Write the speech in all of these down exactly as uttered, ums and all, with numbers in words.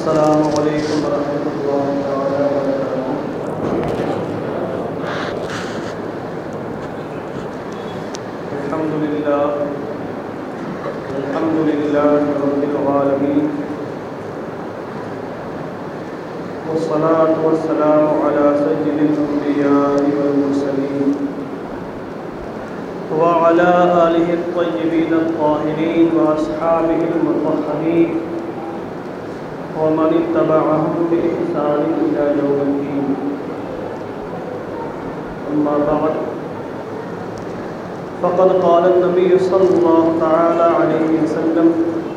السلام علیکم ورحمۃ اللہ تعالی وبرکاتہ۔ الحمد للہ الحمد للہ رب العالمین، والصلاة والسلام علی سید الانبیاء والمرسلین وعلى آلہ الطیبین الطاہرین واصحابہ المطہرین ومن اتبعهم بإحسان إلى يوم الدين، أما بعد فقد قال النبي صلى الله تعالى عليه وسلم: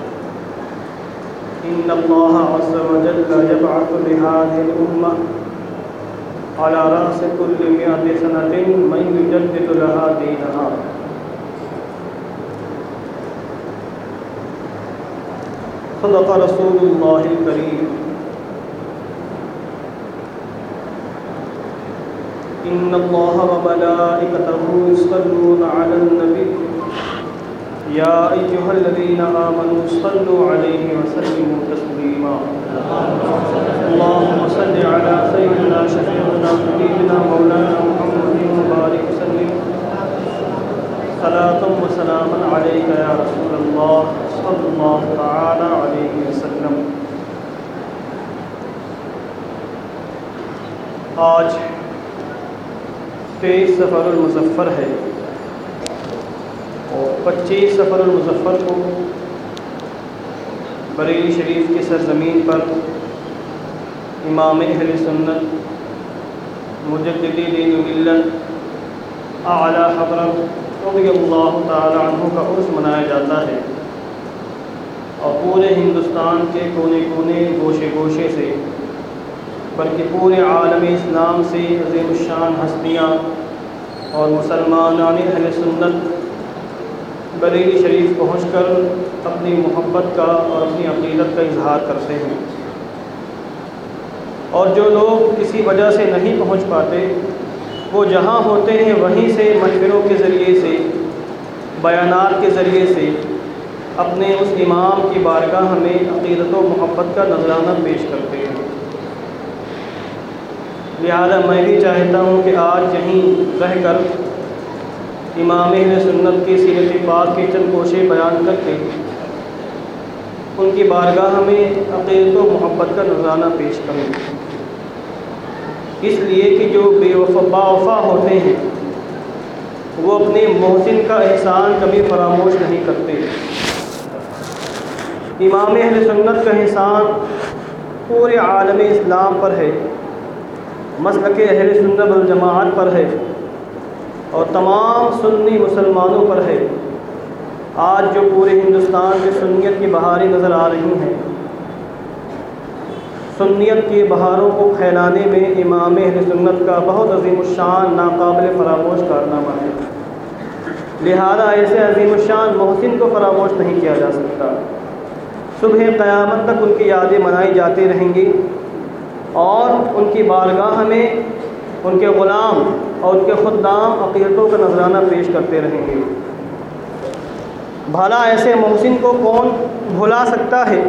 إن الله عز وجل يبعث لهذه الأمة على رأس كل مئة سنة من يجدد لها دينها. صدق رسول اللہ الکریم. ان اللہ وملائکتہ یصلون علی النبی یا ایھا الذین آمنوا صلوا علیہ وسلموا تسلیما. اللهم صل علی سیدنا شفیعنا حبیبنا مولانا محمد مبارک وسلم صلاۃ و سلاما علیک یا رسول اللہ صلی اللہ تعالی علیہ وسلم. آج تیئیس سفر المظفر ہے اور پچیس سفر المظفر کو بریلی شریف کی سرزمین پر امام اہل سنت مجدد دین و ملت اعلی حضرت رضی اللہ تعالی عنہ کا عرس منایا جاتا ہے، اور پورے ہندوستان کے کونے کونے گوشے گوشے سے بلکہ پورے عالم اسلام سے عظیم الشان ہستیاں اور مسلمانان اہل سنت بریلی شریف پہنچ کر اپنی محبت کا اور اپنی عقیدت کا اظہار کرتے ہیں، اور جو لوگ کسی وجہ سے نہیں پہنچ پاتے وہ جہاں ہوتے ہیں وہیں سے محفلوں کے ذریعے سے، بیانات کے ذریعے سے اپنے اس امام کی بارگاہ میں عقیدت و محبت کا نذرانہ پیش کرتے ہیں. لہذا میں بھی چاہتا ہوں کہ آج یہیں رہ کر امام اہل سنت کی سیرت پاک کے چند کوشے بیان کر کے ان کی بارگاہ میں عقیدت و محبت کا نذرانہ پیش کروں، اس لیے کہ جو بے وفا باوفا ہوتے ہیں وہ اپنے محسن کا احسان کبھی فراموش نہیں کرتے. امام اہل سنت کا احسان پورے عالم اسلام پر ہے، مسلک اہل سنت والجماعت پر ہے اور تمام سنی مسلمانوں پر ہے. آج جو پورے ہندوستان میں سنیت کی بہاریں نظر آ رہی ہیں، سنیت کی بہاروں کو پھیلانے میں امام اہل سنت کا بہت عظیم الشان ناقابل فراموش کارنامہ ہے. لہذا ایسے عظیم الشان محسن کو فراموش نہیں کیا جا سکتا. صبح قیامت تک ان کی یادیں منائی جاتی رہیں گی اور ان کی بارگاہ میں ان کے غلام اور ان کے خدام عقیدتوں کا نذرانہ پیش کرتے رہیں گے. بھلا ایسے محسن کو کون بھلا سکتا ہے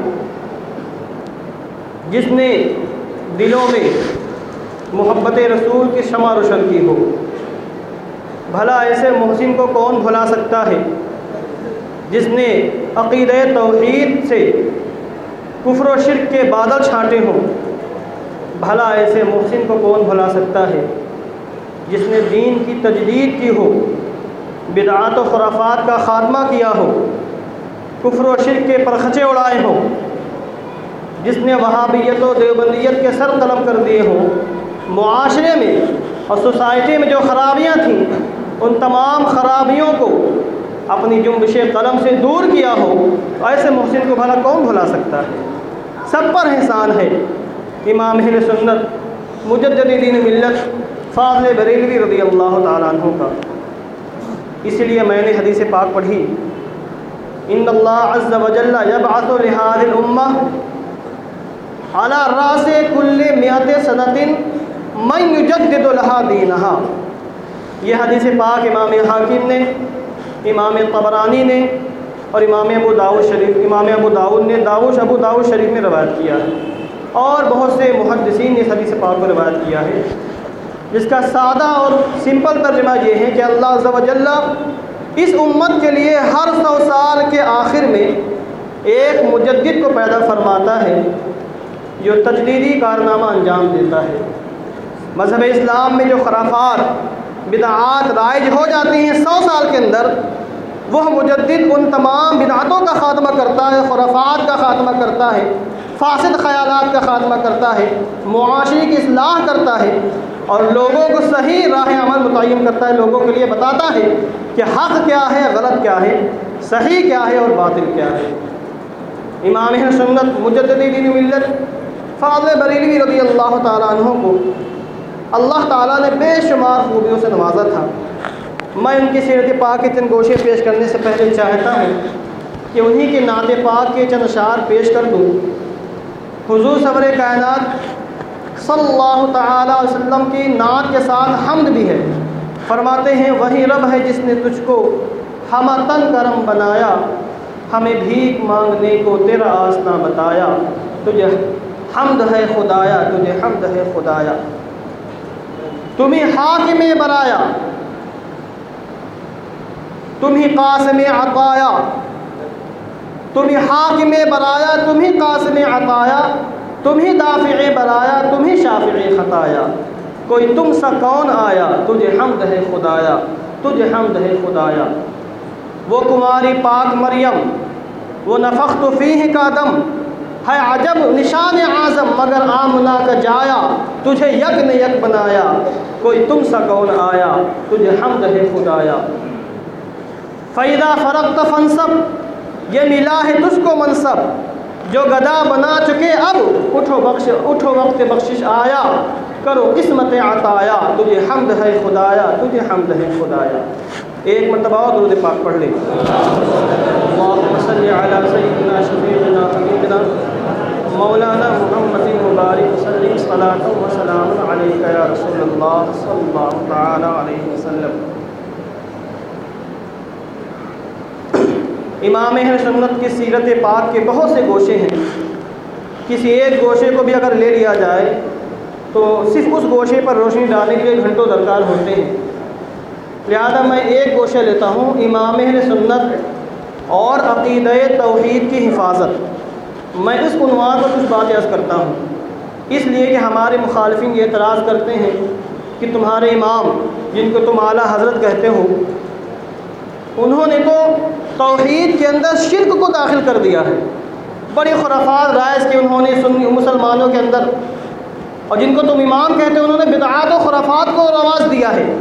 جس نے دلوں میں محبت رسول کی شمع روشن کی ہو؟ بھلا ایسے محسن کو کون بھلا سکتا ہے جس نے عقیدہ توحید سے کفر و شرک کے بادل چھانٹے ہوں؟ بھلا ایسے محسن کو کون بھلا سکتا ہے جس نے دین کی تجدید کی ہو، بدعات و خرافات کا خاتمہ کیا ہو، کفر و شرک کے پرخچے اڑائے ہوں، جس نے وہابیت و دیوبندیت کے سر قلم کر دیے ہوں، معاشرے میں اور سوسائٹی میں جو خرابیاں تھیں ان تمام خرابیوں کو اپنی جنبش قلم سے دور کیا ہو؟ ایسے محسن کو بھلا کون بھلا سکتا ہے؟ سب پر احسان ہے. امام اہل سنت مجدد دین ملت فاضل بریلوی رضی اللہ تعالیٰ عنہ کا. اس لیے میں نے حدیث پاک پڑھی: ان اللہ عز وجل یبعث لهذه الامہ علی رأس کل مئۃ سنۃ من یجدد لها دینہا. یہ حدیث پاک امام حاکم نے، امام طبرانی نے اور امام ابو داؤد شریف امام ابو داؤد نے داؤد ابو داؤد شریف میں روایت کیا ہے. اور بہت سے محدثین نے اس حدیث پاک کو روایت کیا ہے، جس کا سادہ اور سمپل ترجمہ یہ ہے کہ اللہ عز و جل اس امت کے لیے ہر سو سال کے آخر میں ایک مجدد کو پیدا فرماتا ہے جو تجدیدی کارنامہ انجام دیتا ہے۔ مذہب اسلام میں جو خرافات بدعات رائج ہو جاتی ہیں سو سال کے اندر، وہ مجدد ان تمام بدعتوں کا خاتمہ کرتا ہے، خرافات کا خاتمہ کرتا ہے، فاسد خیالات کا خاتمہ کرتا ہے، معاشرے کی اصلاح کرتا ہے اور لوگوں کو صحیح راہ عمل متعین کرتا ہے، لوگوں کے لیے بتاتا ہے کہ حق کیا ہے، غلط کیا ہے، صحیح کیا ہے اور باطل کیا ہے۔ امام اہل سنت مجدد دین ملت فاضل بریلوی رضی اللہ تعالیٰ عنہ کو اللہ تعالیٰ نے بے شمار خوبیوں سے نوازا تھا۔ میں ان کی سیرت پاک کے چند گوشے پیش کرنے سے پہلے چاہتا ہوں کہ انہی کے نعت پاک کے چند اشعار پیش کر دوں۔ حضور سرور کائنات صلی اللہ تعالیٰ علیہ وسلم کی نعت کے ساتھ حمد بھی ہے۔ فرماتے ہیں وہی رب ہے جس نے تجھ کو ہمہ تن کرم بنایا، ہمیں بھیک مانگنے کو تیرا آسنا بتایا، تجھے حمد ہے خدایا، تجھے حمد ہے خدایا، تمہیں حاکم برایا، تمہیں قاسم عطایا، تمہیں حاکم برایا، تمہیں قاسم عطایا، تمہیں دافع برایا، تمہیں شافع خطایا، کوئی تم سا کون آیا، تجھے حمد ہے خدایا، تجھے حمد ہے خدایا۔ وہ کماری پاک مریم، وہ نفخت فیہ کا دم، ہے عجب نشان اعظم مگر آمنہ کا جایا، تجھے یک نے یک بنایا، کوئی تم سا کون آیا، تجھے حمد ہے خدایا۔ فَإِذَا فَرَقْتَ فَانْصَبْ، یہ ملا ہے تجھ کو منصب، جو گدا بنا چکے اب اٹھو بخش اٹھو وقت بخشش آیا، کرو قسمت عطایا، تجھے حمد ہے خدایا، تجھے حمد ہے خدایا۔ ایک مرتبہ اور درود پاک پڑھ لیں۔ اللہم صلی علی سیدنا شفیعنا حبیبنا مولانا محمد مبارک وسلم، صلاۃ و سلام علیک یا رسول اللہ صلی اللہ تعالی علیہ وسلم۔ امام اہل سنت کی سیرت پاک کے بہت سے گوشے ہیں، کسی ایک گوشے کو بھی اگر لے لیا جائے تو صرف اس گوشے پر روشنی ڈالنے کے لیے گھنٹوں درکار ہوتے ہیں، لہذا میں ایک گوشہ لیتا ہوں، امام اہل سنت اور عقیدہ توحید کی حفاظت۔ میں اس عنوان پر کچھ باتیں عرض کرتا ہوں، اس لیے کہ ہمارے مخالفین یہ اعتراض کرتے ہیں کہ تمہارے امام جن کو تم اعلیٰ حضرت کہتے ہو، انہوں نے تو توحید کے اندر شرک کو داخل کر دیا ہے، بڑی خرافات رائج کی انہوں نے سنی مسلمانوں کے اندر، اور جن کو تم امام کہتے ہو انہوں نے بدعات و خرافات کو رواج دیا ہے،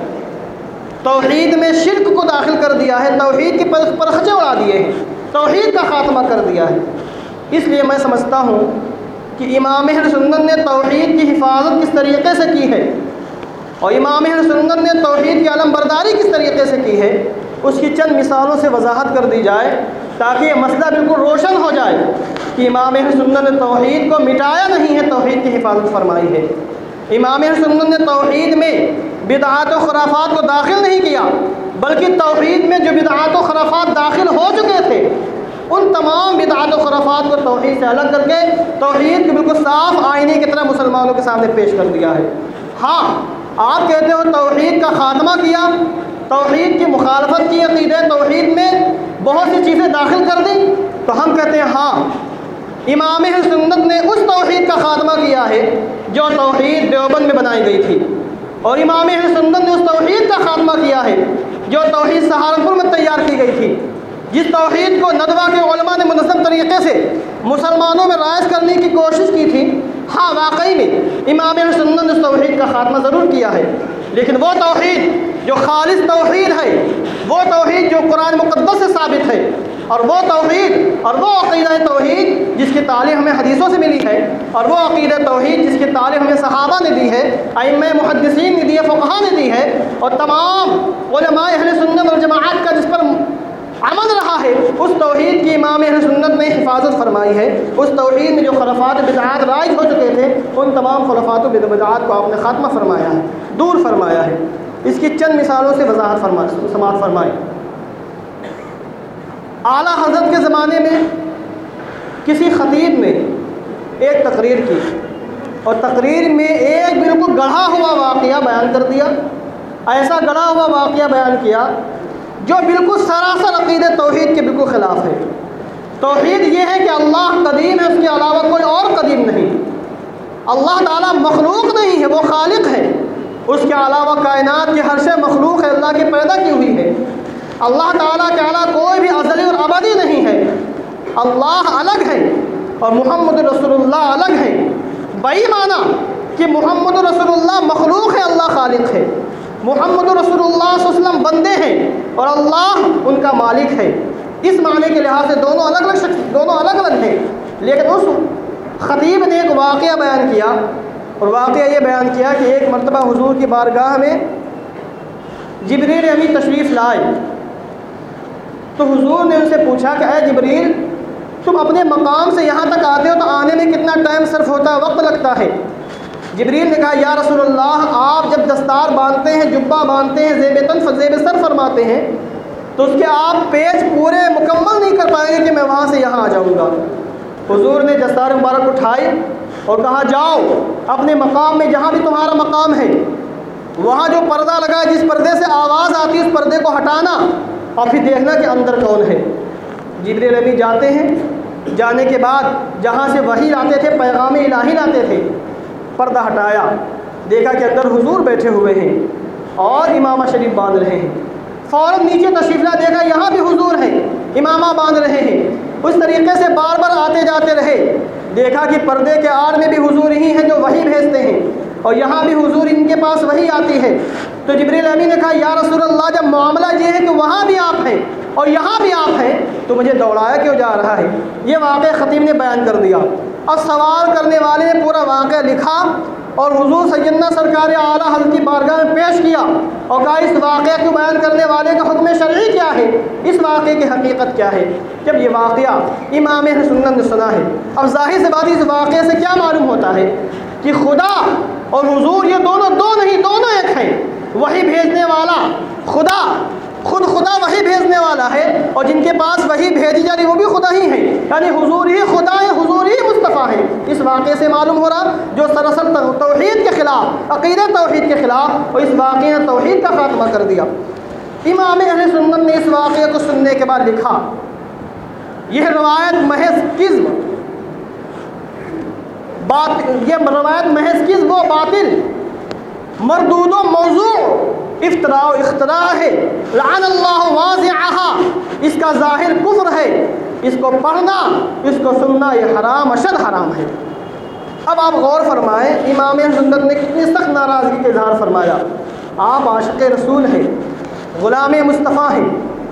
توحید میں شرک کو داخل کر دیا ہے، توحید کی پرخچے اڑا دیے ہیں، توحید کا خاتمہ کر دیا ہے۔ اس لیے میں سمجھتا ہوں کہ امام اہل سنت نے توحید کی حفاظت کس طریقے سے کی ہے اور امام اہل سنت نے توحید کی علم برداری کس طریقے سے کی ہے، اس کی چند مثالوں سے وضاحت کر دی جائے تاکہ یہ مسئلہ بالکل روشن ہو جائے کہ امام اہل سنت نے توحید کو مٹایا نہیں ہے، توحید کی حفاظت فرمائی ہے۔ امام اہل سنت نے توحید میں بدعات و خرافات کو داخل نہیں کیا، بلکہ توحید میں جو بدعات و خرافات داخل ہو چکے تھے ان تمام بدعات و خرافات کو توحید سے الگ کر کے توحید کے بالکل صاف آئینے کی طرح مسلمانوں کے سامنے پیش کر دیا ہے۔ ہاں آپ کہتے ہو توحید کا خاتمہ کیا، توحید کی مخالفت کی، عقیدہ توحید میں بہت سی چیزیں داخل کر دیں، تو ہم کہتے ہیں ہاں امام اہل سنت نے اس توحید کا خاتمہ کیا ہے جو توحید دیوبند میں بنائی گئی تھی، اور امام اہل سنت نے اس توحید کا خاتمہ کیا ہے جو توحید سہارنپور میں تیار کی گئی تھی، جس توحید کو ندوہ کے علماء نے منظم طریقے سے مسلمانوں میں رائج کرنے کی کوشش کی تھی۔ ہاں واقعی میں امام اہل سنت نے اس توحید کا خاتمہ ضرور کیا ہے، لیکن وہ توحید جو خالص توحید ہے، وہ توحید جو قرآن مقدس سے ثابت ہے، اور وہ توحید اور وہ عقیدہ توحید جس کی تعلیم ہمیں حدیثوں سے ملی ہے، اور وہ عقیدہ توحید جس کی تعلیم ہمیں صحابہ نے دی ہے، ائمہ محدثین نے دی ہے، فقہاء نے دی ہے، اور تمام علماء اہل سنت والجماعت کا جس پر عمل رہا ہے، اس توحید کی امام اہل سنت نے حفاظت فرمائی ہے۔ اس توحید میں جو خرافات بدعات رائج ہو چکے تھے ان تمام خرافات و بدعات کو آپ نے خاتمہ فرمایا ہے، دور فرمایا ہے۔ اس کی چند مثالوں سے وضاحت فرما سماعت فرمائیں۔ اعلیٰ حضرت کے زمانے میں کسی خطیب نے ایک تقریر کی اور تقریر میں ایک بالکل گڑھا ہوا واقعہ بیان کر دیا، ایسا گڑھا ہوا واقعہ بیان کیا جو بالکل سراسر عقیدہ توحید کے بالکل خلاف ہے۔ توحید یہ ہے کہ اللہ قدیم ہے، اس کے علاوہ کوئی اور قدیم نہیں۔ اللہ تعالیٰ مخلوق نہیں ہے، وہ خالق ہے، اس کے علاوہ کائنات کی ہر شے مخلوق ہے، اللہ کی پیدا کی ہوئی ہے۔ اللہ تعالیٰ کے علاوہ کوئی بھی ازلی اور ابدی نہیں ہے۔ اللہ الگ ہے اور محمد رسول اللہ الگ ہے۔ بئی معنی کہ محمد رسول اللہ مخلوق ہے، اللہ خالق ہے۔ محمد رسول اللہ صلی اللہ علیہ وسلم بندے ہیں اور اللہ ان کا مالک ہے۔ اس معنی کے لحاظ سے دونوں الگ الگ شخص دونوں الگ الگ ہیں۔ لیکن اس خطیب نے ایک واقعہ بیان کیا اور واقعہ یہ بیان کیا کہ ایک مرتبہ حضور کی بارگاہ میں جبریل امین تشریف لائے تو حضور نے ان سے پوچھا کہ اے جبریل، تم اپنے مقام سے یہاں تک آتے ہو تو آنے میں کتنا ٹائم صرف ہوتا ہے، وقت لگتا ہے؟ جبریل نے کہا یا رسول اللہ، آپ جب دستار باندھتے ہیں، جبہ باندھتے ہیں، زیب تن زیب سر فرماتے ہیں تو اس کے آپ پیج پورے مکمل نہیں کر پائیں گے کہ میں وہاں سے یہاں آ جاؤں گا۔ حضور نے دستار مبارک اٹھائی اور کہا جاؤ اپنے مقام میں جہاں بھی تمہارا مقام ہے، وہاں جو پردہ لگا ہے، جس پردے سے آواز آتی ہے اس پردے کو ہٹانا اور پھر دیکھنا کہ اندر کون ہے۔ جبریل امین جاتے ہیں، جانے کے بعد جہاں سے وحی لاتے تھے، پیغام الہی لاتے تھے، پردہ ہٹایا، دیکھا کہ اندر حضور بیٹھے ہوئے ہیں اور امامہ شریف باندھ رہے ہیں۔ فوراً نیچے تشریف لا، دیکھا یہاں بھی حضور ہیں، امامہ باندھ رہے ہیں۔ اس طریقے سے بار بار آتے جاتے رہے، دیکھا کہ پردے کے آڑ میں بھی حضور ہی ہیں جو وحی بھیجتے ہیں اور یہاں بھی حضور ان کے پاس وحی آتی ہے۔ تو جبریل امین نے کہا یا رسول اللہ، جب معاملہ یہ ہے کہ وہاں بھی آپ ہیں اور یہاں بھی آپ ہیں تو مجھے دوڑایا کیوں جا رہا ہے؟ یہ واقعہ خطیب نے بیان کر دیا۔ اب سوال کرنے والے نے پورا واقعہ لکھا اور حضور سیدنا سرکار اعلیٰ حضرت کی بارگاہ میں پیش کیا اور کہا اس واقعہ کو بیان کرنے والے کا حکم شرعی کیا ہے، اس واقعے کی حقیقت کیا ہے؟ جب یہ واقعہ امام اہل سنت نے سنا ہے، اب ظاہر سی بات اس واقعے سے کیا معلوم ہوتا ہے کہ خدا اور حضور یہ دونوں دو نہیں، دونوں ایک ہیں۔ وحی بھیجنے والا خدا، خود خدا وحی بھیجنے والا ہے اور جن کے پاس وحی بھیجی جا رہی وہ بھی خدا ہی ہیں، یعنی حضور ہی خدا ہے، حضور ہی مصطفیٰ ہے۔ اس واقعے سے معلوم ہو رہا جو سراسر توحید کے خلاف، عقیدہ توحید کے خلاف، اور اس واقعے نے توحید کا خاتمہ کر دیا۔ امام اہل سنت نے اس واقعے کو سننے کے بعد لکھا یہ روایت محض کذب بات یہ روایت محض کذب و باطل، مردود و موضوع، افتراء و اختراع ہے، لعن اللہ واضعہا، اس کا ظاہر کفر ہے، اس کو پڑھنا، اس کو سننا یہ حرام اشد حرام ہے۔ اب آپ غور فرمائیں امام سنت نے کتنی سخت ناراضگی کا اظہار فرمایا۔ آپ عاشق رسول ہیں، غلام مصطفیٰ ہیں،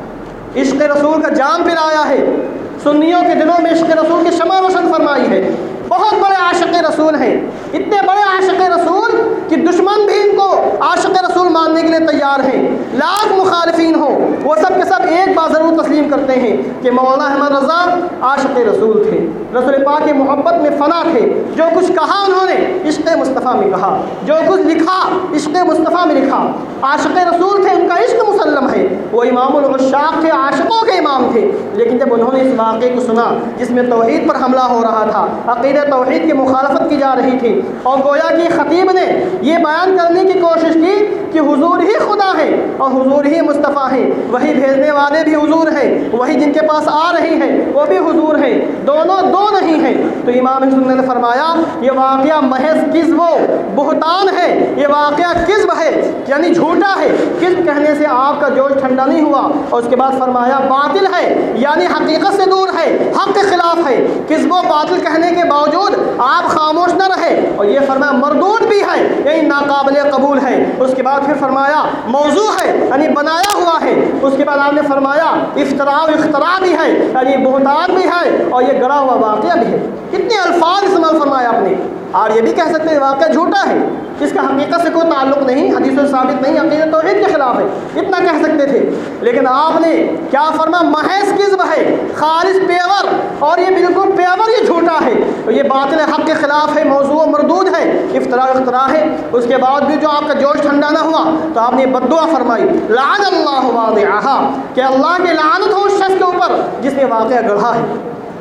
عشق رسول کا جام پلایا ہے، سنیوں کے دلوں میں عشق رسول کی شمع روشن فرمائی ہے، بہت بڑے عاشق رسول ہیں، اتنے بڑے عاشق رسول کہ دشمن بھی ان کو عاشق رسول ماننے کے لیے تیار ہیں، لاکھ مخالفین ہوں وہ سب کے سب ایک بات ضرور تسلیم کرتے ہیں کہ مولانا احمد رضا عاشق رسول تھے، رسول پاک کی محبت میں فنا تھے۔ جو کچھ کہا انہوں نے عشق مصطفیٰ میں کہا، جو کچھ لکھا عشق مصطفیٰ میں لکھا۔ عاشق رسول تھے، ان کا عشق مسلم ہے، وہ امام العشاق تھے، عاشقوں کے امام تھے۔ لیکن جب انہوں نے اس واقعے کو سنا جس میں توحید پر حملہ ہو رہا تھا، عقیدہ توحید کی مخالفت کی جا رہی تھی، اور گویا کہ خطیب نے یہ بیان کرنے کی کوشش کی کہ حضور ہی خدا ہے اور حضور ہی مصطفیٰ ہے، وہی بھیجنے والے بھی حضور ہیں، وہی جن کے پاس آ رہی ہے وہ بھی حضور ہیں، دونوں دو نہیں ہیں۔ تو امام سنت نے فرمایا یہ واقعہ محض کذب و بہتان ہے، یہ واقعہ کذب ہے یعنی جھوٹا ہے، کذب کہنے سے آپ کا جوش ٹھنڈا نہیں ہوا، اور اس کے بعد فرمایا باطل ہے یعنی حقیقت سے دور ہے، حق کے خلاف ہے۔ کذب و باطل کہنے کے باوجود آپ خاموش نہ رہے، اور یہ فرمایا مردود بھی ہے یعنی ناقابل قبول ہے۔ اس کے بعد پھر فرمایا موضوع ہے یعنی بنایا ہوا ہے۔ اس کے بعد آپ نے فرمایا افتراء و اختراع بھی ہے یعنی بہتان بھی ہے اور یہ گڑا ہوا واقعہ بھی ہے۔ کتنے الفاظ استعمال فرمایا آپ نے، اور یہ بھی کہہ سکتے ہیں واقعہ جھوٹا ہے، اس کا حقیقت سے کوئی تعلق نہیں، حدیث سے ثابت نہیں، عقیدہ توحید کے خلاف ہے، اتنا کہہ سکتے تھے۔ لیکن آپ نے کیا فرمایا محض کذب ہے، خالص پیور، اور یہ بالکل پیور یہ جھوٹا ہے، اور یہ باطل حق کے خلاف ہے، موضوع مردود ہے، افتراء اختراع ہے۔ اس کے بعد بھی جو آپ کا جوش ٹھنڈا نہ ہوا تو آپ نے بد دعا فرمائی لعن اللہ واضعہا، کہ اللہ کی لعنت ہو اس شخص کے اوپر جس نے واقعہ گڑھا ہے۔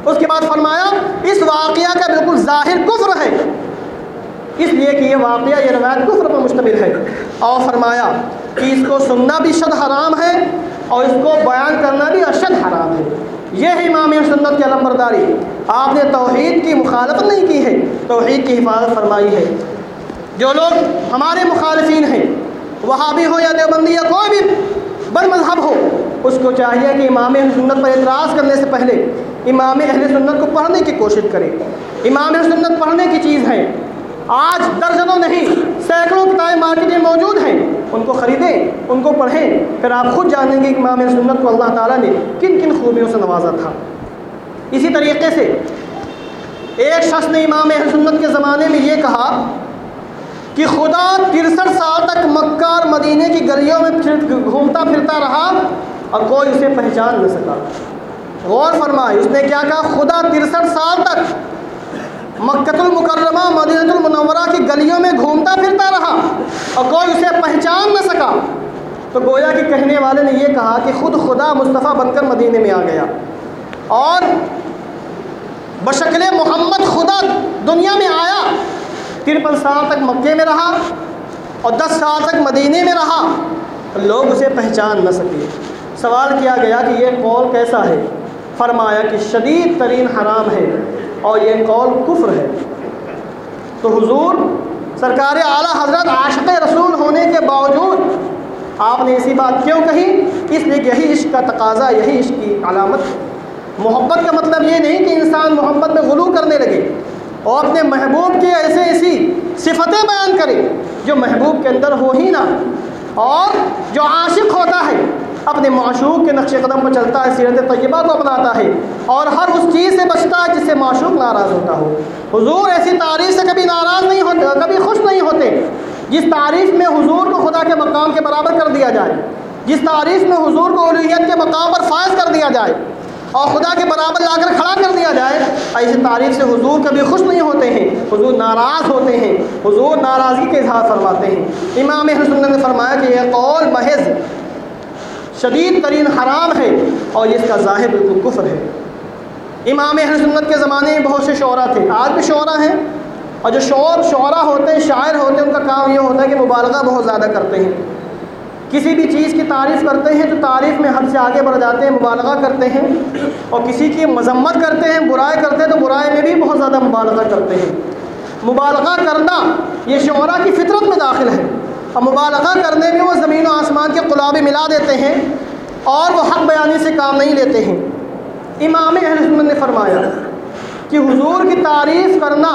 اس کے بعد فرمایا اس واقعہ کا بالکل ظاہر کفر ہے، اس لیے کہ یہ واقعہ یہ روایت کفر پر مشتمل ہے، اور فرمایا کہ اس کو سننا بھی شد حرام ہے اور اس کو بیان کرنا بھی اشد حرام ہے۔ یہ ہے امام سنت کی علمبرداری۔ آپ نے توحید کی مخالفت نہیں کی ہے، توحید کی حفاظت فرمائی ہے۔ جو لوگ ہمارے مخالفین ہیں، وہابی ہو یا دیوبندی یا کوئی بھی بد مذہب ہو، اس کو چاہیے کہ امام اہل سنت پر اعتراض کرنے سے پہلے امام اہل سنت کو پڑھنے کی کوشش کرے۔ امام اہل سنت پڑھنے کی چیز ہے، آج درجنوں نہیں سینکڑوں کتابیں مارکیٹ میں موجود ہیں، ان کو خریدیں، ان کو پڑھیں، پھر آپ خود جانیں گے کہ امام اہل سنت کو اللہ تعالیٰ نے کن کن خوبیوں سے نوازا تھا۔ اسی طریقے سے ایک شخص نے امام اہل سنت کے زمانے میں یہ کہا کہ خدا ترسٹھ سال تک مکہ اور مدینے کی گلیوں میں پھر گھومتا پھرتا رہا اور کوئی اسے پہچان نہ سکا۔ غور فرمائے، اس نے کیا کہا؟ خدا ترسٹھ سال تک مکہ المکرمہ مدینہ المنورہ کی گلیوں میں گھومتا پھرتا رہا اور کوئی اسے پہچان نہ سکا۔ تو گویا کہ کہنے والے نے یہ کہا کہ خود خدا مصطفیٰ بن کر مدینے میں آ گیا اور بشکل محمد خدا دنیا میں آیا، ترپن سال تک مکے میں رہا اور دس سال تک مدینے میں رہا، لوگ اسے پہچان نہ سکے۔ سوال کیا گیا کہ یہ قول کیسا ہے؟ فرمایا کہ شدید ترین حرام ہے اور یہ قول کفر ہے۔ تو حضور سرکار اعلیٰ حضرت عاشق رسول ہونے کے باوجود آپ نے ایسی بات کیوں کہی؟ اس لیے کہ یہی عشق کا تقاضا، یہی عشق کی علامت ہے۔ محبت کا مطلب یہ نہیں کہ انسان محبت میں غلو کرنے لگے اور اپنے محبوب کی ایسے ایسی صفتیں بیان کرے جو محبوب کے اندر ہو ہی نہ، اور جو عاشق ہوتا ہے اپنے معشوق کے نقش قدم پر چلتا ہے، سیرت طیبہ کو اپناتا ہے اور ہر اس چیز سے بچتا ہے جس سے معشوق ناراض ہوتا ہو۔ حضور ایسی تعریف سے کبھی ناراض نہیں ہوتے، کبھی خوش نہیں ہوتے جس تعریف میں حضور کو خدا کے مقام کے برابر کر دیا جائے، جس تعریف میں حضور کو الوہیت کے مقام پر فائز کر دیا جائے اور خدا کے برابر لا کر کھڑا کر دیا جائے، ایسی تعریف سے حضور کبھی خوش نہیں ہوتے ہیں، حضور ناراض ہوتے ہیں، حضور ناراضگی کے اظہار فرماتے ہیں۔ امام اہل سنت نے فرمایا کہ یہ قول محض شدید ترین حرام ہے اور اس کا ظاہر بالکل کفر ہے۔ امام اہل سنت کے زمانے میں بہت سے شعراء تھے، آج بھی شعراء ہیں، اور جو شعر شعراء ہوتے ہیں، شاعر ہوتے ہیں، ان کا کام یہ ہوتا ہے کہ مبالغہ بہت زیادہ کرتے ہیں۔ کسی بھی چیز کی تعریف کرتے ہیں تو تعریف میں حد سے آگے بڑھ جاتے ہیں، مبالغہ کرتے ہیں، اور کسی کی مذمت کرتے ہیں، برائی کرتے ہیں تو برائی میں بھی بہت زیادہ مبالغہ کرتے ہیں۔ مبالغہ کرنا یہ شعراء کی فطرت میں داخل ہے، اور مبالغہ کرنے میں وہ زمین و آسمان کے قلابے ملا دیتے ہیں اور وہ حق بیانی سے کام نہیں لیتے ہیں۔ امام اہل سنت نے فرمایا کہ حضور کی تعریف کرنا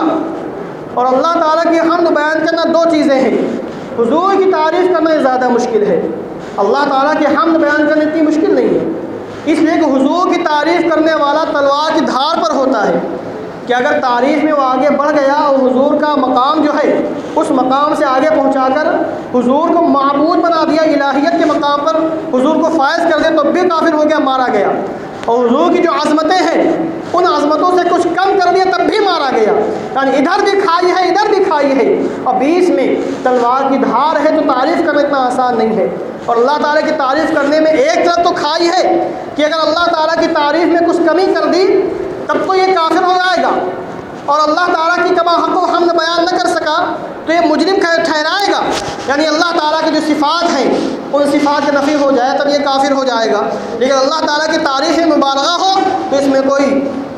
اور اللہ تعالیٰ کی حمد بیان کرنا دو چیزیں ہیں۔ حضور کی تعریف کرنا زیادہ مشکل ہے، اللہ تعالیٰ کی حمد بیان کرنا اتنی مشکل نہیں ہے، اس لیے کہ حضور کی تعریف کرنے والا تلوار کی دھار پر ہوتا ہے کہ اگر تعریف میں وہ آگے بڑھ گیا اور حضور کا مقام جو ہے اس مقام سے آگے پہنچا کر حضور کو معبود بنا دیا، الہیت کے مقام پر حضور کو فائز کر دے تو بھی کافر ہو گیا، مارا گیا، اور حضور کی جو عظمتیں ہیں ان عظمتوں سے کچھ کم کر دیا تب بھی مارا گیا، یعنی ادھر بھی کھائی ہے ادھر بھی کھائی ہے اور بیچ میں تلوار کی دھار ہے، تو تعریف کرنا اتنا آسان نہیں ہے۔ اور اللہ تعالیٰ کی تعریف کرنے میں ایک طرف تو کھائی ہے کہ اگر اللہ تعالیٰ کی تعریف میں کچھ کمی کر دی تب تو یہ کافر ہو جائے گا، اور اللہ تعالیٰ کی کما حق و حمد بیان نہ کر سکا تو یہ مجرم ٹھہرائے گا، یعنی اللہ تعالیٰ کی جو صفات ہیں ان صفات کی نفی ہو جائے تب یہ کافر ہو جائے گا۔ لیکن اللہ تعالیٰ کی تعریف میں مبالغہ ہو تو اس میں کوئی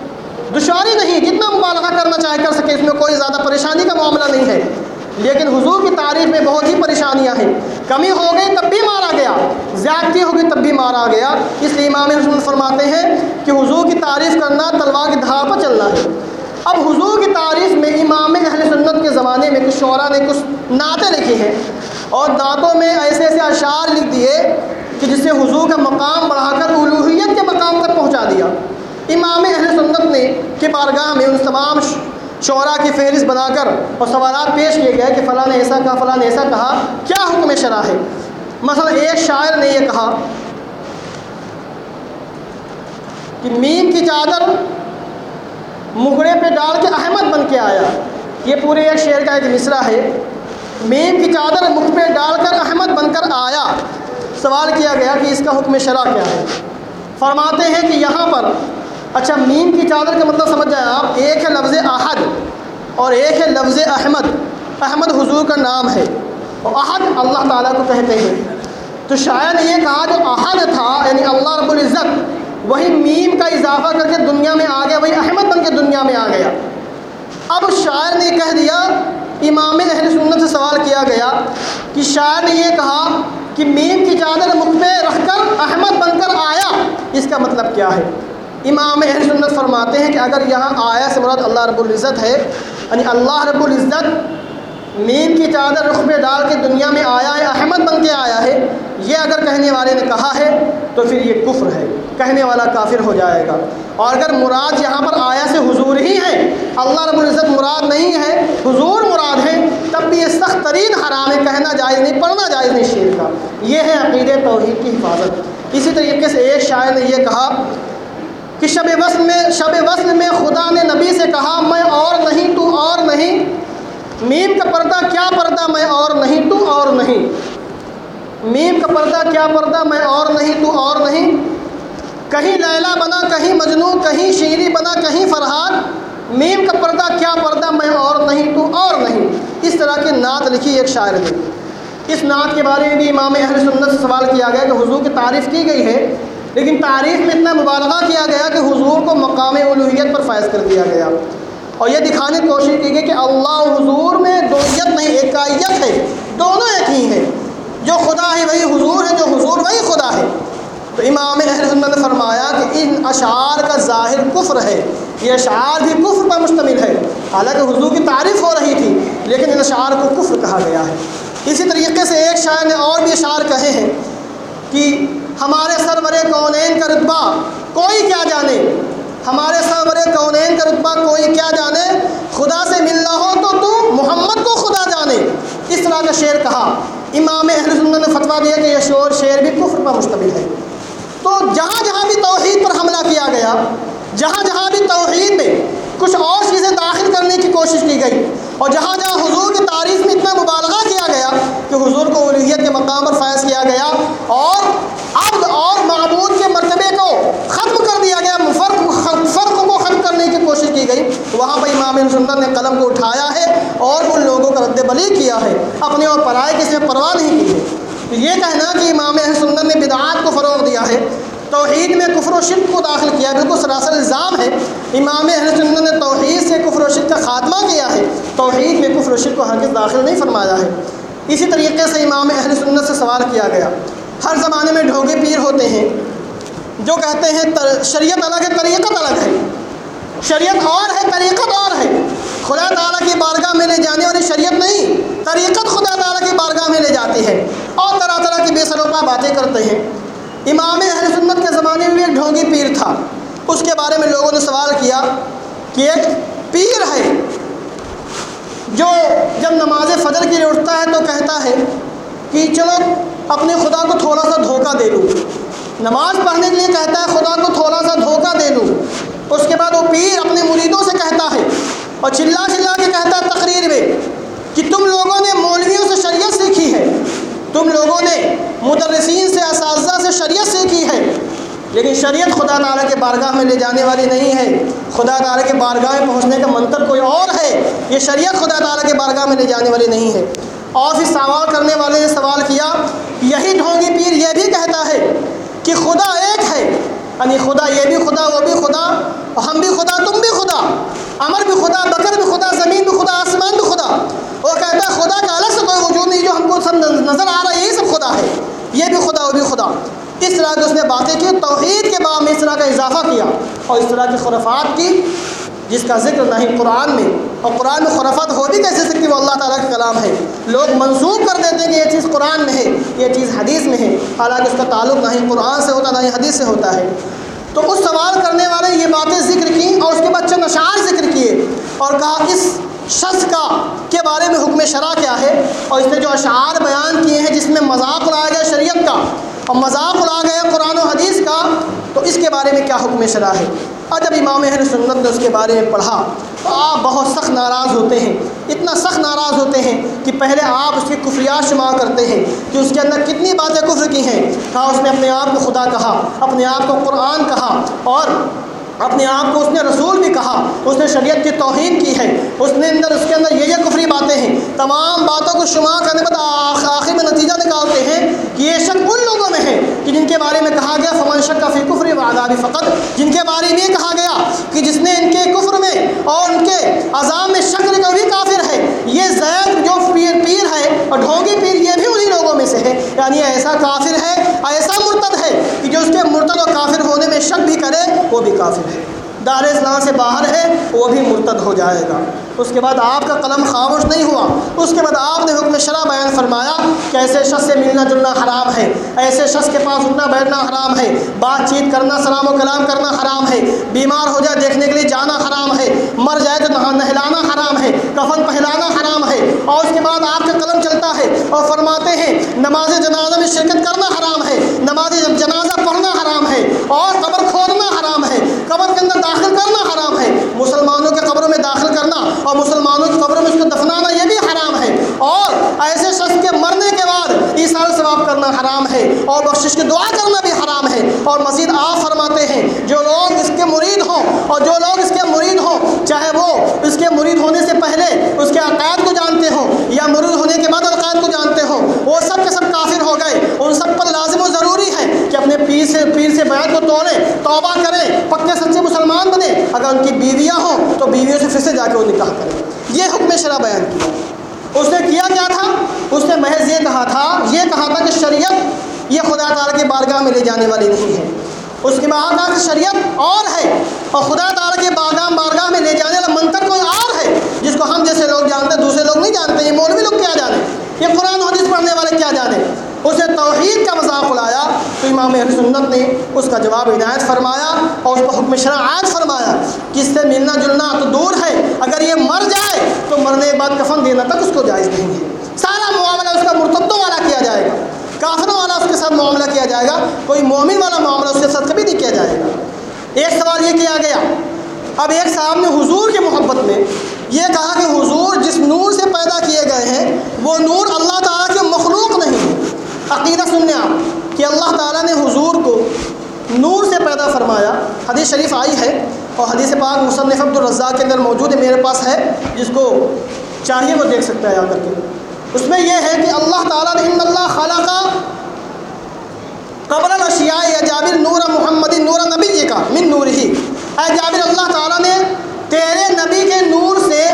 دشواری نہیں، جتنا مبالغہ کرنا چاہے کر سکے، اس میں کوئی زیادہ پریشانی کا معاملہ نہیں ہے۔ لیکن حضور کی تعریف میں بہت ہی پریشانیاں ہیں، کمی ہو گئی تب بھی مارا گیا، زیادتی ہو گئی تب بھی مارا گیا۔ اس لیے امام حسن فرماتے ہیں کہ حضور کی تعریف کرنا تلوار کی دھار پر چلنا ہے۔ اب حضور کی تعریف میں امام اہل سنت کے زمانے میں کچھ شعراء نے کچھ نعتیں لکھی ہیں اور نعتوں میں ایسے ایسے اشعار لکھ دیے کہ جس سے حضور کا مقام بڑھا کر الوہیت کے مقام تک پہنچا دیا۔ امام اہل سنت نے کہ بارگاہ میں ان تمام شعراء کی فہرست بنا کر اور سوالات پیش کیے گئے کہ فلاں نے ایسا کہا، فلاں نے ایسا کہا، کیا حکم شرع ہے؟ مثلا ایک شاعر نے یہ کہا کہ میم کی چادر مغرے پہ ڈال کے احمد بن کے آیا، یہ پورے ایک شعر کا ایک مصرع ہے۔ میم کی چادر مکھ پہ ڈال کر احمد بن کر آیا، سوال کیا گیا کہ اس کا حکم شرع کیا ہے؟ فرماتے ہیں کہ یہاں پر اچھا میم کی چادر کا مطلب سمجھ جائیں آپ، ایک ہے لفظ احد اور ایک ہے لفظ احمد۔ احمد حضور کا نام ہے اور احد اللہ تعالیٰ کو کہتے ہیں۔ تو شاعر نے یہ کہا جو احد تھا یعنی اللہ رب العزت، وہی میم کا اضافہ کر کے دنیا میں آ گیا، وہی احمد بن کے دنیا میں آ گیا۔ اب شاعر نے کہہ دیا، امام اہل سنت سے سوال کیا گیا کہ شاعر نے یہ کہا کہ میم کی چادر مکھ پہ رکھ کر احمد بن کر آیا، اس کا مطلب کیا ہے؟ امام اہل سنت فرماتے ہیں کہ اگر یہاں آیا سے مراد اللہ رب العزت ہے، یعنی اللہ رب العزت میم کی چادر رخ پہ ڈال کے دنیا میں آیا ہے، احمد بن کے آیا ہے، یہ اگر کہنے والے نے کہا ہے تو پھر یہ کفر ہے، کہنے والا کافر ہو جائے گا۔ اور اگر مراد یہاں پر آیا سے حضور ہی ہے، اللہ رب العزت مراد نہیں ہے، حضور مراد ہے، تب بھی یہ سخت ترین حرام ہے، کہنا جائز نہیں، پڑھنا جائز نہیں شعر کا۔ یہ ہے عقیدہ توحید کی حفاظت۔ اسی طریقے سے ایک شاعر نے یہ کہا کہ شب وصل میں شب وصل میں خدا نے نبی سے کہا میں اور نہیں تو اور نہیں، میم کا پردہ کیا پردہ میں اور نہیں تو اور نہیں، میم کا پردہ کیا پردہ میں اور نہیں تو اور نہیں، کہیں لیلا بنا کہیں مجنوں، کہیں شیری بنا کہیں فرحاد، میم کا پردہ کیا پردہ میں اور نہیں تو اور نہیں۔ اس طرح کی نعت لکھی ایک شاعر نے۔ اس نعت کے بارے میں بھی امام اہل سنت سے سوال کیا گیا کہ حضور کی تعریف کی گئی ہے، لیکن تعریف میں اتنا مبالغہ کیا گیا کہ حضور کو مقام الوہیت پر فائز کر دیا گیا، اور یہ دکھانے کی کوشش کی گئی کہ اللہ و حضور میں دوئیت نہیں، ایکائیت ہے، دونوں ایک ہی ہیں، جو خدا ہے وہی حضور ہے، جو حضور وہی خدا ہے۔ تو امام اہل سنت نے فرمایا کہ ان اشعار کا ظاہر کفر ہے، یہ اشعار بھی کفر پر مشتمل ہے، حالانکہ حضور کی تعریف ہو رہی تھی لیکن ان اشعار کو کفر کہا گیا ہے۔ اسی طریقے سے ایک شاعر نے اور بھی اشعار کہے ہیں کہ ہمارے سرور کونین کا رتبہ کوئی کیا جانے، ہمارے سرور کونین کا رتبہ کوئی کیا جانے، خدا سے ملنا ہو تو تو محمد کو خدا جانے۔ اس طرح کا شعر کہا۔ امام اہل سنت نے فتویٰ دیا کہ یہ شور شعر بھی کفر پر مشتمل ہے۔ تو جہاں جہاں بھی توحید پر حملہ کیا گیا، جہاں جہاں بھی توحید میں کچھ اور چیزیں داخل کرنے کی کوشش کی گئی، اور جہاں جہاں حضور کی تعریف میں اتنا مبالغہ کیا گیا کہ حضور کو الوہیت کے مقام پر فائز کیا گیا اور عبد اور معبود کے مرتبے کو ختم کر دیا گیا، فرق فرق کو ختم کرنے کی کوشش کی گئی، وہاں پر امام سنت نے قلم کو اٹھایا ہے اور ان لوگوں کا رد بلی کیا ہے، اپنے اور پرائے کسی میں پرواہ نہیں کی ہے۔ تو یہ کہنا کہ امام اہل سنت نے بدعات کو فروغ دیا ہے، توحید میں کفر و شرک کو داخل کیا، بالکل سراسر الزام ہے۔ امام اہل سنت نے توحید سے کفر و شرک کا خاتمہ کیا ہے، توحید میں کفر و شرک کو ہرگز داخل نہیں فرمایا ہے۔ اسی طریقے سے امام اہل سنت سے سوال کیا گیا، ہر زمانے میں ڈھونگے پیر ہوتے ہیں جو کہتے ہیں شریعت الگ ہے طریقت الگ ہے، شریعت اور ہے طریقت اور ہے، خدا تعالیٰ کی بارگاہ میں لے جانے والی شریعت نہیں، طریقت خدا تعالیٰ کی بارگاہ میں لے جاتی ہے، اور طرح طرح کی بے سروپا باتیں کرتے ہیں۔ امام اہل سنت کے زمانے میں ایک ڈھونگی پیر تھا، اس کے بارے میں لوگوں نے سوال کیا کہ ایک پیر ہے جو جب نماز فجر کے لیے اٹھتا ہے تو کہتا ہے کہ چلو اپنے خدا کو تھوڑا سا دھوکہ دے لوں، نماز پڑھنے کے لیے کہتا ہے خدا کو تھوڑا سا دھوکہ دے لوں، اس کے بعد وہ پیر اپنے مریدوں سے کہتا ہے اور چلا چلا کے کہتا ہے تقریر میں کہ تم لوگوں نے مولویوں سے شریعت سیکھی ہے، تم لوگوں نے مدرسین سے اساتذہ سے شریعت سیکھی ہے، لیکن شریعت خدا تعالیٰ کے بارگاہ میں لے جانے والی نہیں ہے، خدا تعالیٰ کے بارگاہ میں پہنچنے کا منتر کوئی اور ہے، یہ شریعت خدا تعالیٰ کے بارگاہ میں لے جانے والی نہیں ہے۔ اور پھر سوال کرنے والے نے سوال کیا، یہی ڈھونگی پیر یہ بھی کہتا ہے کہ خدا ایک ہے، یعنی خدا یہ بھی خدا وہ بھی خدا، ہم بھی خدا تم بھی خدا، امر بھی خدا بکر بھی خدا زمین بھی خدا آسمان بھی خدا، وہ کہتا ہے خدا کا الگ سے کوئی وجود نہیں، جو ہم کو سب نظر آ رہا ہے یہی سب خدا ہے، یہ بھی خدا وہ بھی خدا۔ اس طرح کی اس نے باتیں کی، توحید کے باب میں اس طرح کا اضافہ کیا اور اس طرح کی خرافات کی جس کا ذکر نہ ہی قرآن میں، اور قرآن میں خرافات ہو بھی کیسے سکتی، وہ اللہ تعالیٰ کا کلام ہے، لوگ منسوخ کر دیتے ہیں کہ یہ چیز قرآن میں ہے، یہ چیز حدیث میں ہے، حالانکہ اس کا تعلق نہ ہی قرآن سے ہوتا نہ ہی حدیث سے ہوتا ہے۔ تو اس سوال کرنے والے یہ باتیں ذکر کی اور اس کے بعد چند اشعار ذکر کیے اور کہا اس شخص کا کے بارے میں حکم شرع کیا ہے، اور اس نے جو اشعار بیان کیے ہیں جس میں مذاق اڑایا گیا شریعت کا اور مذاق اڑایا گیا قرآن و حدیث کا، تو اس کے بارے میں کیا حکم شرع ہے۔ اور جب امام اہل سنت نے اس کے بارے میں پڑھا تو آپ بہت سخت ناراض ہوتے ہیں، اتنا سخت ناراض ہوتے ہیں کہ پہلے آپ اس کی کفریات شمار کرتے ہیں کہ اس کے اندر کتنی باتیں کفر کی ہیں، کہا اس نے اپنے آپ کو خدا کہا، اپنے آپ کو قرآن کہا، اور اپنے آپ کو اس نے رسول بھی کہا، اس نے شریعت کی توہین کی ہے، اس نے اندر اس کے اندر یہ یہ کفری باتیں ہیں، تمام باتوں کو شمار کرنے کے بعد آخر میں نتیجہ نکالتے ہیں کہ یہ شک ان لوگوں میں ہے کہ جن کے بارے میں کہا گیا فمن شک فی کفر وعذاب فقط، جن کے بارے میں یہ کہا گیا کہ جس نے ان کے کفر میں اور ان کے عذاب میں شک رکھا بھی کافر ہے۔ یہ زید جو پیر پیر ہے اور ڈھونگی پیر یہ بھی انہی لوگوں میں سے ہے، یعنی ایسا کافر ہے، ایسا مرتد ہے کہ جو اس کے مرتد و کافر ہونے میں شک بھی کرے وہ بھی کافر ہے، دار اسلام سے باہر ہے وہ بھی مرتد ہو جائے گا۔ اس کے بعد آپ کا قلم خاموش نہیں ہوا، اس کے بعد آپ نے حکم شرع بیان فرمایا کہ ایسے شخص سے ملنا جلنا حرام ہے، ایسے شخص کے پاس اٹھنا بیٹھنا حرام ہے، بات چیت کرنا سلام و کلام کرنا حرام ہے، بیمار ہو جائے دیکھنے کے لیے جانا حرام ہے، مر جائے تو نہلانا حرام ہے، کفن پہنانا حرام ہے۔ اور اس کے بعد آپ کا قلم چلتا ہے اور فرماتے ہیں نماز جنازہ میں شرکت کرنا حرام ہے، نماز جنازہ پڑھنا حرام ہے، اور قبر کھودنا حرام ہے، قبر کے اندر داخل کرنا حرام ہے، مسلمانوں کے قبروں میں داخل کرنا اور مسلمانوں کی قبروں میں اس کو دفنانا یہ بھی حرام ہے، اور ایسے شخص کے مرنے کے بعد ایثار ثواب کرنا حرام ہے، اور بخشش کی دعا کرنا بھی حرام ہے۔ اور مزید آپ فرماتے ہیں جو لوگ اس کے مرید ہوں اور جو لوگ اس کے مرید ہوں، چاہے وہ اس کے مرید ہونے سے پہلے اس کے عقائد کو جانتے ہوں یا مرید ہونے کے بعد عقائد کو جانتے ہوں، وہ سب کے سب کافر ہو گئے۔ ان سب پر لازم و ضروری ہے کہ اپنے پیر سے پیر سے بیعت کو توڑیں، توبہ کریں، پکے سچے مسلمان بنے، اگر ان کی بیویاں ہوں تو بیویوں سے پھر سے جا کے وہ نکاح کریں۔ یہ حکم شرع بیان کیا۔ اس نے کیا کیا تھا؟ اس نے محض یہ کہا تھا یہ کہا تھا کہ شریعت یہ خدا تعالیٰ کی بارگاہ میں لے جانے والی نہیں ہے۔ اس کے بعد کہا کہ شریعت اور ہے اور خدا تعالیٰ کی بارگاہ بارگاہ میں لے جانے والا منطق کوئی اور ہے جس کو ہم جیسے لوگ جانتے ہیں، دوسرے لوگ نہیں جانتے۔ یہ مولوی لوگ کیا جانے، یہ قرآن و حدیث پڑھنے والے کیا جانے۔ اس نے توحید کا مذاق اڑایا تو امام اہل سنت نے اس کا جواب عنایت فرمایا اور اس کو حکم شرع عائد فرمایا کہ اس سے ملنا جلنا تو دور ہے، اگر یہ مر جائے تو مرنے کے بعد کفن دینا تک اس کو جائز نہیں ہے۔ سارا معاملہ اس کا مرتدوں والا کیا جائے گا، کافروں والا اس کے ساتھ معاملہ کیا جائے گا، کوئی مومن والا معاملہ اس کے ساتھ کبھی نہیں کیا جائے گا۔ ایک سوال یہ کیا گیا، اب ایک صاحب نے حضور کی محبت میں یہ کہا کہ حضور جس نور سے پیدا کیے گئے ہیں وہ نور اللہ تعالیٰ کے مخلوق نہیں ہے۔ عقیدہ سننے آپ کہ اللہ تعالیٰ نے حضور کو نور سے پیدا فرمایا، حدیث شریف آئی ہے اور حدیث پاک مصنف عبد الرزاق کے اندر موجود ہے، میرے پاس ہے، جس کو چاہیے وہ دیکھ سکتا ہے آ کر کے۔ اس میں یہ ہے کہ اللہ تعالیٰ نے ان اللہ خلق قبل الاشیاء یا جابر نور محمد نور نبی کا من نور ہی، اے جابر اللہ تعالیٰ نے تیرے نبی کے نور سے،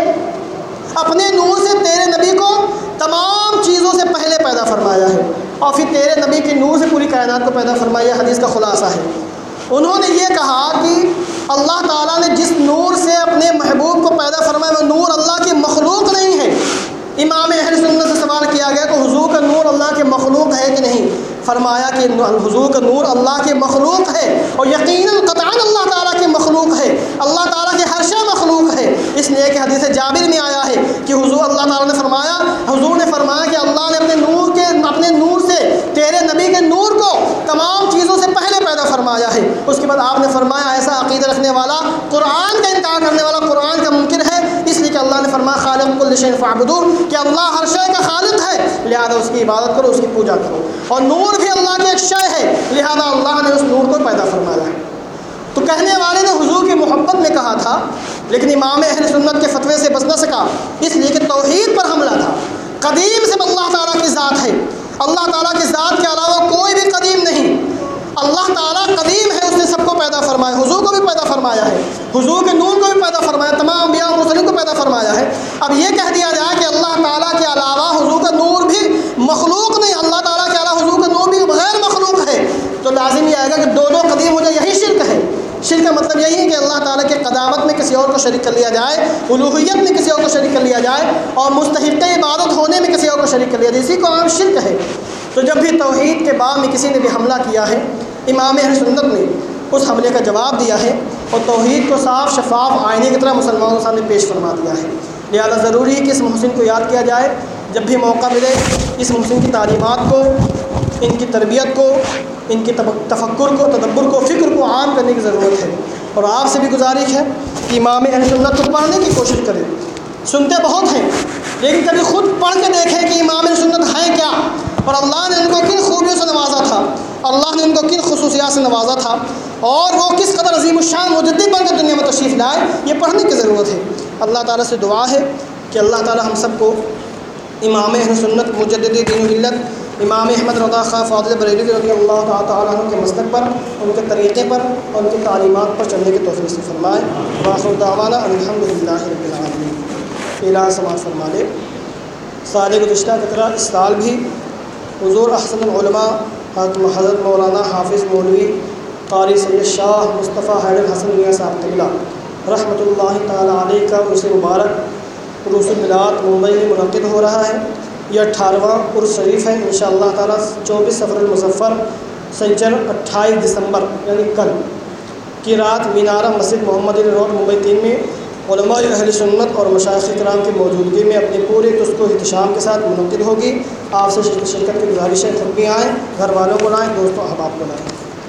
اپنے نور سے تیرے نبی کو تمام چیزوں سے پہلے پیدا فرمایا ہے اور پھر تیرے نبی کے نور سے پوری کائنات کو پیدا فرمایا۔ حدیث کا خلاصہ ہے۔ انہوں نے یہ کہا کہ اللہ تعالیٰ نے جس نور سے اپنے محبوب کو پیدا فرمایا وہ نور اللہ کی مخلوق نہیں ہے۔ امام اہل سنت سے سوال کیا گیا کہ حضور کا نور اللہ کے مخلوق ہے کہ نہیں؟ فرمایا کہ حضور کا نور اللہ کے مخلوق ہے اور یقیناً قطعاً اللہ تعالیٰ کے مخلوق ہے، اللہ تعالیٰ کے ہر شے مخلوق ہے۔ اس لیے کہ حدیث جابر میں آیا ہے کہ حضور اللہ تعالیٰ نے فرمایا حضور نے فرمایا کہ اللہ نے اپنے نور کے اپنے نور سے تیرے نبی کے نور کو تمام چیزوں سے پہلے پیدا فرمایا ہے۔ اس کے بعد آپ نے فرمایا ایسا عقیدہ رکھنے والا قرآن کا انکار کرنے والا قرآن کا منکر ہے، اس لیے کہ اللہ نے فرمایا خالق کل شیء فاعبدوہ کہ اللہ ہر شے کا خالق ہے، لہذا اس کی عبادت کرو، اس کی پوجا کرو، اور نور بھی اللہ کی ایک شے ہے، لہذا اللہ نے اس نور کو پیدا فرمایا ہے۔ تو کہنے والے نے حضور کی محبت میں کہا تھا، لیکن امام اہل سنت کے فتوے سے بچ نہ سکا، اس لیے کہ توحید پر حملہ تھا۔ قدیم سے اللہ تعالیٰ کی ذات ہے، اللہ تعالیٰ کی ذات کے علاوہ کوئی بھی قدیم نہیں۔ اللہ تعالیٰ قدیم ہے، اس نے سب کو پیدا فرمایا، حضور کو بھی پیدا فرمایا ہے، حضور کے نور کو بھی پیدا فرمایا، تمام انبیاء اور مرسلین کو پیدا فرمایا ہے۔ اب یہ کہہ دیا جائے کہ اللہ تعالیٰ کے علاوہ حضور کا نور بھی مخلوق نہیں، اللہ تعالیٰ کے علاوہ حضور کا نور بھی غیر مخلوق ہے، تو لازم یہ آئے گا کہ دو دو قدیم ہو جائے، یہی شرک ہے۔ شرک کا مطلب یہی ہے کہ اللہ تعالیٰ کے قدامت میں کسی اور کو شریک کر لیا جائے، الوہیت میں کسی اور کو شریک کر لیا جائے، اور مستحق عبادت ہونے میں کسی اور کو شریک کر لیا جائے، اسی کو عام شرک ہے۔ تو جب بھی توحید کے باب میں کسی نے بھی حملہ کیا ہے، امام اہل سنت نے اس حملے کا جواب دیا ہے اور توحید کو صاف شفاف آئینے کی طرح مسلمانوں کے سامنے پیش فرما دیا ہے۔ لہذا ضروری ہے کہ اس محسن کو یاد کیا جائے، جب بھی موقع ملے اس محسن کی تعلیمات کو، ان کی تربیت کو، ان کی تفکر کو، تدبر کو، فکر کو عام کرنے کی ضرورت ہے۔ اور آپ سے بھی گزارش ہے کہ امام اہل سنت کو پڑھنے کی کوشش کریں۔ سنتے بہت ہیں لیکن کبھی خود پڑھ کے دیکھیں کہ امام اہل سنت ہیں کیا، اور اللہ نے ان کو کن خوبیوں سے نوازا تھا، اللہ نے ان کو کن خصوصیات سے نوازا تھا۔ اور وہ کس قدر عظیم الشان مجدد بن کر دنیا میں تشریف لائے، یہ پڑھنے کی ضرورت ہے۔ اللہ تعالیٰ سے دعا ہے کہ اللہ تعالیٰ ہم سب کو امام اہل سنت مجدد دین و ملت امام احمد رضا خواہ فاضل بریلوی رضی اللہ تعالیٰ عنہ کے مسلک پر، ان کے طریقے پر اور ان کی تعلیمات پر چلنے کی توفیق سے فرمائے۔ وآخر دعوانا الحمدللہ رب العالمین۔ اعلان سماعت فرما لے۔ سال گزشتہ کی طرح اس سال بھی حضور احسن العلماء حضرت مولانا حافظ مولوی قاری سید شاہ مصطفیٰ حیدر حسن میاں صاحب قبلہ رحمۃ اللہ تعالیٰ علیہ کا عرس مبارک عروس المیلاد ممبئی میں منعقد ہو رہا ہے۔ یہ اٹھارہواں عرس شریف ہے انشاءاللہ تعالیٰ چوبیس سفر المظفر سنچر اٹھائیس دسمبر یعنی کل کی رات مینارہ مسجد محمد علی روڈ ممبئی تین میں علماء اہل سنت اور مشائخ کرام کی موجودگی میں اپنے پورے تسک و احتشام کے ساتھ منعقد ہوگی۔ آپ سے شرکت کی گزارش ہے، خود بھی آئیں، گھر والوں کو لائیں، دوستوں احباب کو لائیں۔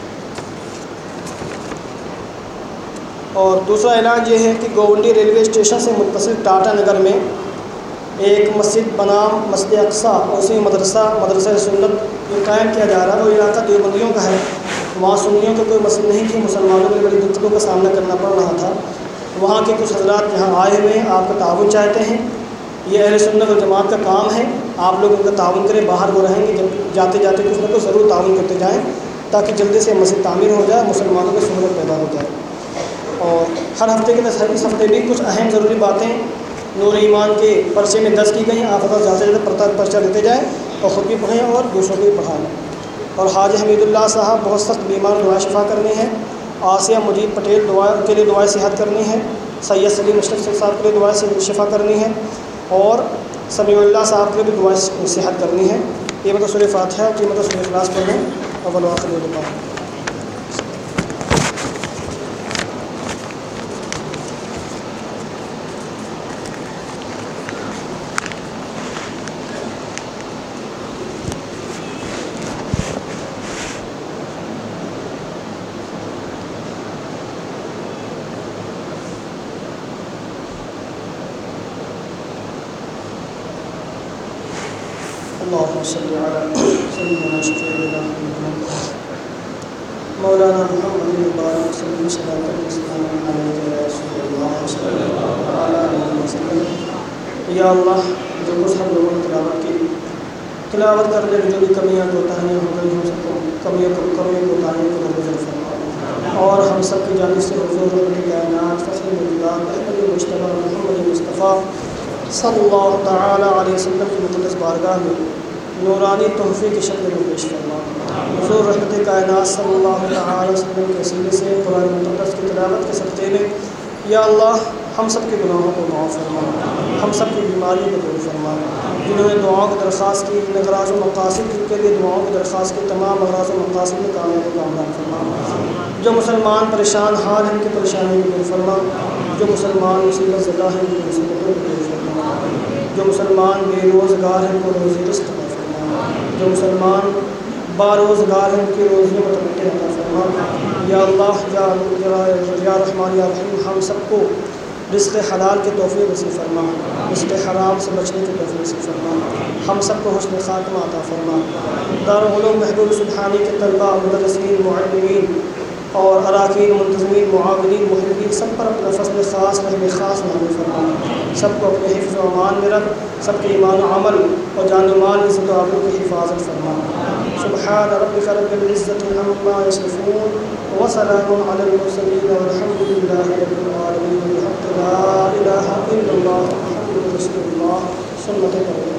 اور دوسرا اعلان یہ ہے کہ گوونڈی ریلوے اسٹیشن سے متصل ٹاٹا نگر میں ایک مسجد بنام مسجد اقصیٰ اور اسی مدرسہ مدرسہ سنت یہ قائم کیا جا رہا ہے۔ وہ علاقہ دیوبندیوں کا ہے، وہاں سنیوں کا کوئی مسئلہ نہیں تھی، مسلمانوں کو بڑی دقتوں کا سامنا کرنا پڑ رہا تھا۔ وہاں کے کچھ حضرات یہاں آئے ہوئے ہیں، آپ کا تعاون چاہتے ہیں۔ یہ اہل سنت و جماعت کا کام ہے، آپ لوگ ان کا تعاون کریں۔ باہر وہ رہیں گے، جب جاتے جاتے کچھ نہ کچھ ضرور تعاون کرتے جائیں تاکہ جلدی سے مسجد تعمیر ہو جائے، مسلمانوں کو سہولت پیدا ہو جائے۔ اور ہر ہفتے کے تصحیح اس ہفتے بھی کچھ اہم ضروری باتیں نور ایمان کے پرچے میں درج کی گئی ہیں، آپ حضرات زیادہ سے زیادہ پرتا پرچہ دیتے جائیں اور خود بھی پڑھیں اور دوسروں کو بھی پڑھائیں۔ اور حاج حمید اللہ صاحب بہت سخت بیمار، دعائیں شفا کرنی ہے۔ آسیہ مجید پٹیل دعا کے لیے دعائیں صحت کرنی ہے۔ سید سلیم مشرف صاحب کے لیے دعائیں سے شفا کرنی ہے، اور سمیع اللہ صاحب کے لیے بھی دعائیں صحت کرنی ہے۔ یہ مطلب سورہ فاتحہ کی مطلب سورہ اخلاص پڑھیں اول و آخر دعا۔ اللهم صل على سيدنا شفيعنا مولانا محمد وبارك وسلم صلاة وسلاما عليك يا رسول الله صلى الله عليه وسلم۔ یا اللہ، جو کچھ ہم لوگوں نے تلاوت کی، تلاوت کرنے میں جو بھی کمیاں کوتاہیاں ہو گئی، ہم سب کو کمیوں کو کمیوں کوتاہیوں کو درگزر فرما، اور ہم سب کی جانب سے حضور رحمت کائنات فصل موجودات احمد مجتبیٰ محمد مصطفیٰ صلی اللہ تعالیٰ علیہ وسلم کی مقدس بارگاہ میں نورانی تحفے کی شکل میں پیش فرما۔ حضور رحمت کائنات صلی اللہ تعالیٰ وسلم کے وسیلے سے قرآن مقدس کی تلاوت کے صدقے میں یا اللہ ہم سب کے گناہوں کو معاف فرما، ہم سب کی بیماریوں کو دور فرما۔ جنہوں نے دعاؤں کی درخواست کی، ان اغراض و مقاصد کے لیے دعاؤں کی درخواست کی، تمام اغراض و مقاصد میں کامیاب و کامران فرما۔ جو مسلمان پریشان حال ہیں، ان کی پریشانیوں کو دور فرما۔ جو مسلمان مصیبت زدہ ہیں، ان کی مصیبتوں کو دور فرما۔ جو مسلمان بے روزگار ہیں، ان کو روزی رزق عطا فرما۔ جو مسلمان باروزگار ہیں، ان کی روزیوں کو تمکن عطا فرما۔ یا اللہ یا یا رحمان یا رحیم، ہم سب کو رزق حلال کی توفیق نصیب فرما، رزق حرام سے بچنے کی توفیق نصیب فرما، ہم سب کو حسن خاتمہ عطا فرما۔ دارالعلوم محبوب سبحانی کے طلباء، مدرسین، معلمین اور اراکین، منتظمین، معاونین، محبین، سب پر اپنا فضل خاص رحم خاص نازل فرما۔ سب کو اپنے حفظ و امان میں رکھ، سب کے ایمان و عمل اور جان و مال عزت و آبرو کی حفاظت فرما۔ سبحان ربک رب العزۃ عما یصفون وسلام علی المرسلین والحمد للہ رب العالمین۔ لا الہ الا اللہ محمد رسول اللہ۔ سنت